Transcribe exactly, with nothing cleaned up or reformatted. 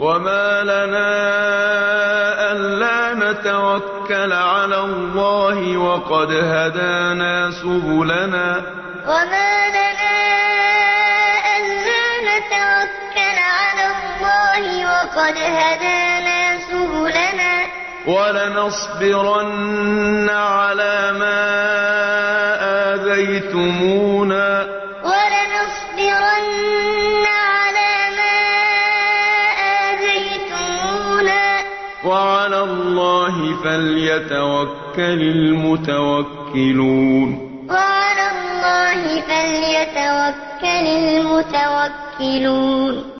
وما لنا ألا نتوكل على الله وقد هدانا سبلنا وما لنا ألا نتوكل على الله وقد هدانا سبلنا ولنصبرن على ما آذيتمونا ولنصبرن على ما آذيتمونا وعلى الله فليتوكل المتوكلون وعلى الله فليتوكل المتوكلون